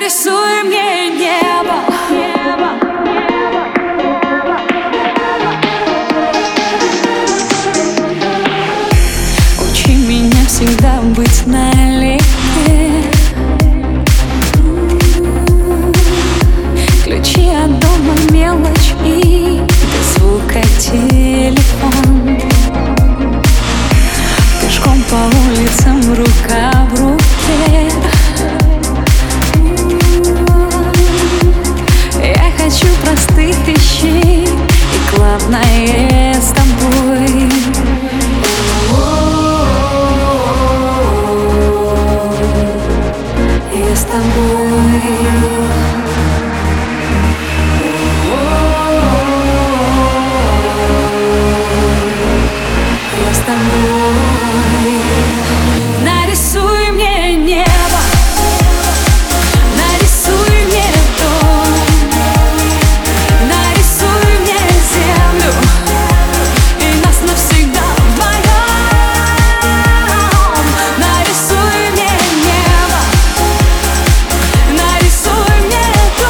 Нарисуй мне небо. Учи меня всегда быть налегке. Ключи от дома, мелочь и без звука телефон. Пешком по улицам, рука в руке. Я хочу простых вещей, и главное с тобой. Я с тобой. Я с тобой. Нарисуй мне небо, нарисуй мне дом, нарисуй мне землю и нас навсегда вдвоем. Нарисуй мне небо, нарисуй мне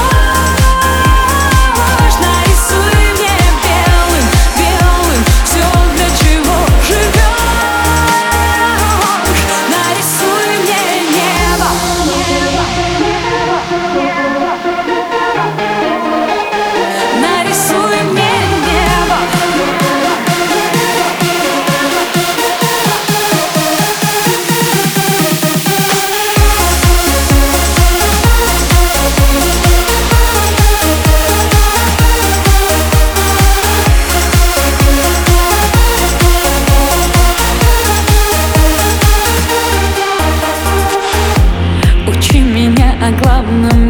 дождь, нарисуй мне белым, белым все, для чего живешь. Нарисуй мне небо, нарисуй мне небо. Учи меня о главном